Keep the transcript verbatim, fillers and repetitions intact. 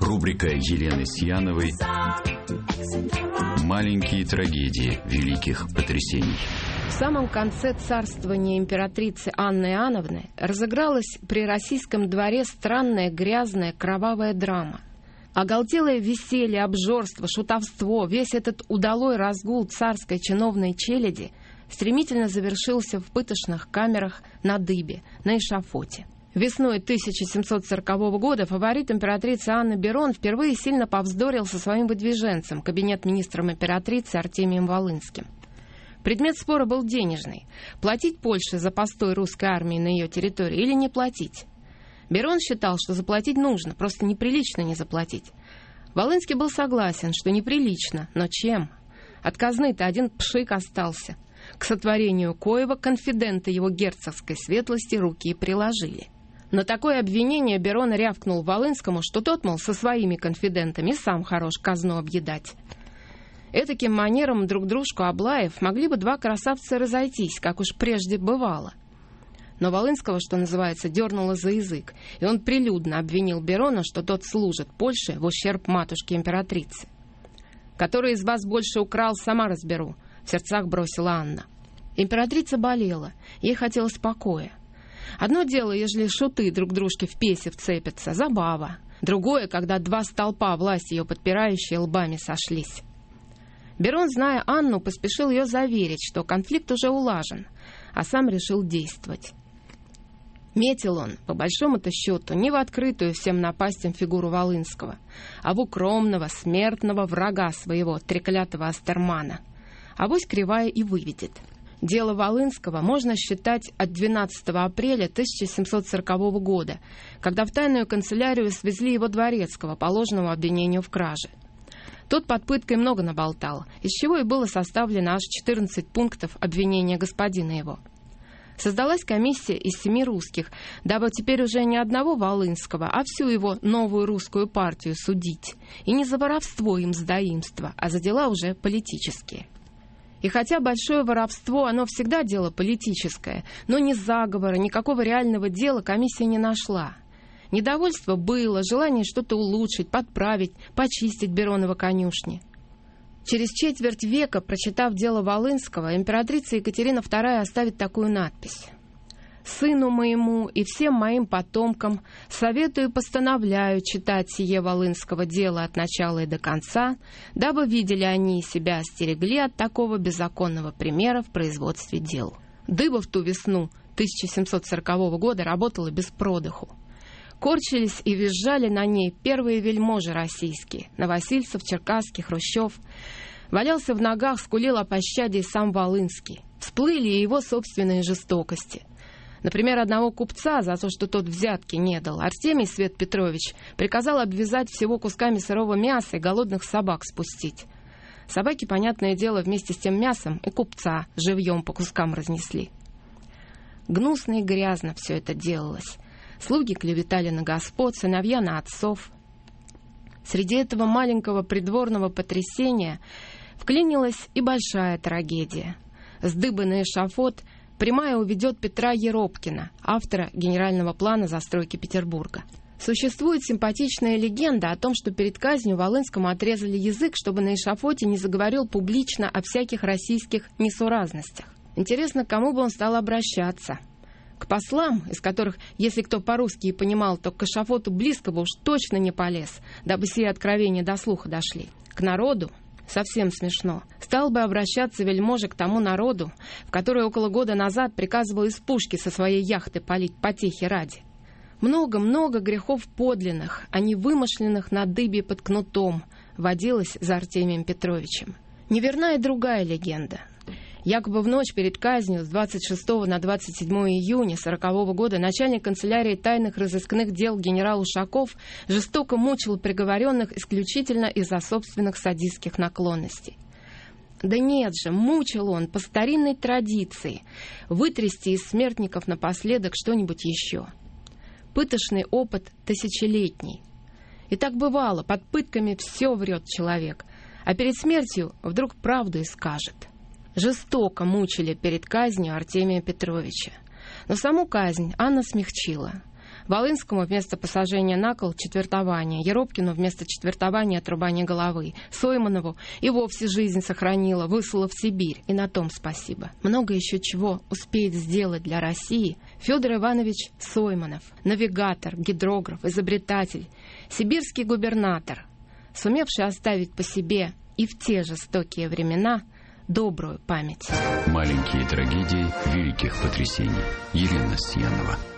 Рубрика Елены Сьяновой «Маленькие трагедии великих потрясений». В самом конце царствования императрицы Анны Иоанновны разыгралась при российском дворе странная, грязная, кровавая драма. Оголтелое веселье, обжорство, шутовство, весь этот удалой разгул царской чиновной челяди стремительно завершился в пытошных камерах на дыбе, на эшафоте. Весной тысяча семьсот сорокового года фаворит императрицы Анны Берон впервые сильно повздорил со своим выдвиженцем, кабинет-министром императрицы Артемием Волынским. Предмет спора был денежный – платить Польше за постой русской армии на ее территории или не платить. Берон считал, что заплатить нужно, просто неприлично не заплатить. Волынский был согласен, что неприлично, но чем? От казны-то один пшик остался. К сотворению коего конфиденты его герцогской светлости руки приложили. На такое обвинение Берон рявкнул Волынскому, что тот, мол, со своими конфидентами сам хорош казну объедать. Этаким манером друг дружку облаев могли бы два красавца разойтись, как уж прежде бывало. Но Волынского, что называется, дернуло за язык, и он прилюдно обвинил Берона, что тот служит Польше в ущерб матушке императрицы. «Который из вас больше украл, сама разберу», — в сердцах бросила Анна. Императрица болела, ей хотелось покоя. Одно дело, ежели шуты друг дружке в песе вцепятся, забава. Другое, когда два столпа, власть ее подпирающие, лбами сошлись. Берон, зная Анну, поспешил ее заверить, что конфликт уже улажен, а сам решил действовать. Метил он, по большому-то счету, не в открытую всем напастям фигуру Волынского, а в укромного, смертного врага своего, треклятого Астермана. Авось кривая и выведет. Дело Волынского можно считать от двенадцатого апреля тысяча семьсот сорокового года, когда в тайную канцелярию свезли его дворецкого по ложному обвинению в краже. Тот под пыткой много наболтал, из чего и было составлено аж четырнадцать пунктов обвинения господина его. Создалась комиссия из семи русских, дабы теперь уже не одного Волынского, а всю его новую русскую партию судить. И не за воровство им сдаимства, а за дела уже политические. И хотя большое воровство, оно всегда дело политическое, но ни заговора, никакого реального дела комиссия не нашла. Недовольство было, желание что-то улучшить, подправить, почистить Беронова конюшни. Через четверть века, прочитав дело Волынского, императрица Екатерина вторая оставит такую надпись: «Сыну моему и всем моим потомкам советую и постановляю читать сие Волынского дело от начала и до конца, дабы видели они и себя остерегли от такого беззаконного примера в производстве дел». Дыба в ту весну тысяча семьсот сорокового года работала без продыху. Корчились и визжали на ней первые вельможи российские: Новосильцев, Черкасский, Хрущев. Валялся в ногах, скулил о пощаде и сам Волынский. Всплыли и его собственные жестокости. Например, одного купца за то, что тот взятки не дал, Артемий Свет Петрович приказал обвязать всего кусками сырого мяса и голодных собак спустить. Собаки, понятное дело, вместе с тем мясом и купца живьем по кускам разнесли. Гнусно и грязно все это делалось. Слуги клеветали на господ, сыновья на отцов. Среди этого маленького придворного потрясения вклинилась и большая трагедия. С дыбы на эшафот прямая уведет Петра Еропкина, автора генерального плана застройки Петербурга. Существует симпатичная легенда о том, что перед казнью Волынскому отрезали язык, чтобы на эшафоте не заговорил публично о всяких российских несуразностях. Интересно, к кому бы он стал обращаться? К послам, из которых, если кто по-русски и понимал, то к эшафоту близко бы уж точно не полез, дабы сие откровения до слуха дошли. К народу? Совсем смешно. Стал бы обращаться вельможа к тому народу, в который около года назад приказывал из пушки со своей яхты палить потехи ради. Много-много грехов подлинных, а не вымышленных на дыбе под кнутом, водилось за Артемием Петровичем. Неверна и другая легенда. Якобы в ночь перед казнью с двадцать шестого на двадцать седьмое июня сорокового года начальник канцелярии тайных разыскных дел генерал Ушаков жестоко мучил приговоренных исключительно из-за собственных садистских наклонностей. Да нет же, мучил он по старинной традиции вытрясти из смертников напоследок что-нибудь еще. Пытошный опыт тысячелетний. И так бывало, под пытками все врет человек, а перед смертью вдруг правду и скажет. Жестоко мучили перед казнью Артемия Петровича. Но саму казнь Анна смягчила. Волынскому вместо посажения на кол четвертование, Еропкину вместо четвертования отрубание головы, Сойманову и вовсе жизнь сохранила, выслала в Сибирь, и на том спасибо. Много еще чего успеет сделать для России Федор Иванович Сойманов, навигатор, гидрограф, изобретатель, сибирский губернатор, сумевший оставить по себе и в те жестокие времена добрую память. Маленькие трагедии великих потрясений. Елена Сьянова.